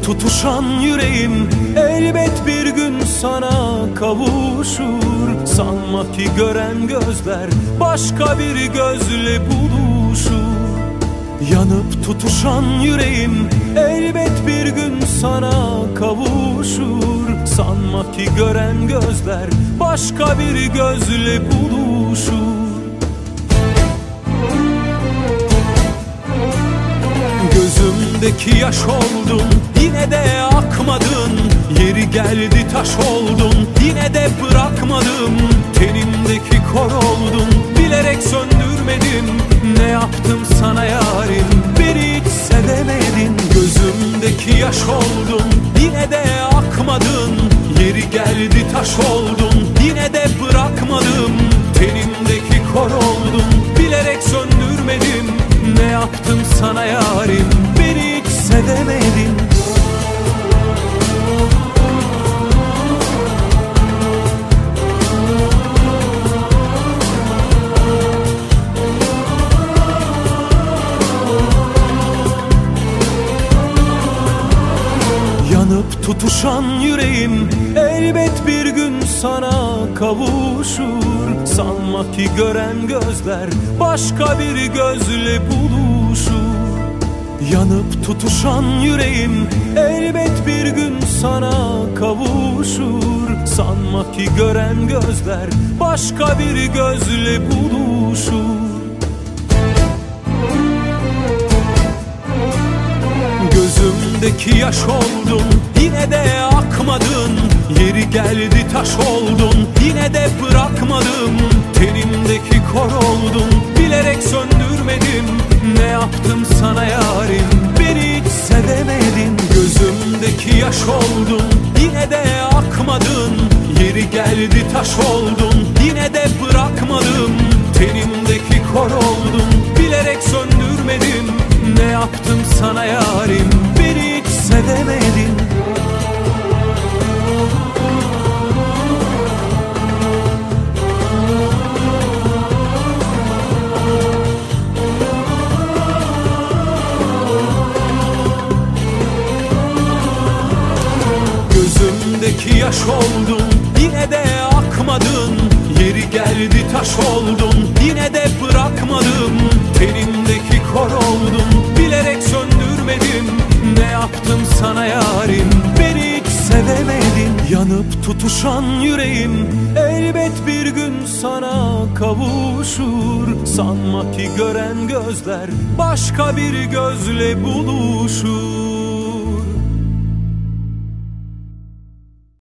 tutuşan yüreğim elbet bir gün sana kavuşur. Sanma ki gören gözler başka bir gözle buluşur. Yanıp tutuşan yüreğim elbet bir gün sana kavuşur. Sanma ki gören gözler başka bir gözle buluşur. Gözümdeki yaş oldun, yine de akmadın. Yeri geldi taş oldun, yine de bırakmadım. Tenimdeki kor oldun, bilerek söndürmedim. Ne yaptım sana yarim, beni hiç sevemedin. Gözümdeki yaş oldun, yine de akmadın. Yeri geldi taş oldun, yine de bırakmadım. Tenimdeki kor oldun, bilerek söndürmedim. Ne yaptım sana yarim, beni hiç sevemedin. Yanıp tutuşan yüreğim elbet bir gün sana kavuşur. Sanma ki gören gözler başka bir gözle buluşur. Yanıp tutuşan yüreğim elbet bir gün sana kavuşur. Sanma ki gören gözler başka bir gözle buluşur. Gözümdeki yaş oldun, yine de akmadın. Yeri geldi taş oldun, yine de bırakmadım. Tenimdeki kor oldun, bilerek söndürmedim. Ne yaptım sana yarim, beni hiç sevemedin. Gözümdeki yaş oldun, yine de akmadın. Yeri geldi taş oldun, yine de bırakmadım. Tenimdeki kor oldun, bilerek söndürmedim. Ne yaptım sana yarim, beni hiç sevemedin. Gözümdeki yaş oldun, yine de akmadın. Yeri geldi taş oldun, yine de bırakmadım. Tenimdeki kor oldun, bilerek söndürmedim. Ne yaptım sana yarim, beni hiç sevemedin. Yanıp tutuşan yüreğim elbet bir gün sana kavuşur. Sanma ki gören gözler başka bir gözle buluşur.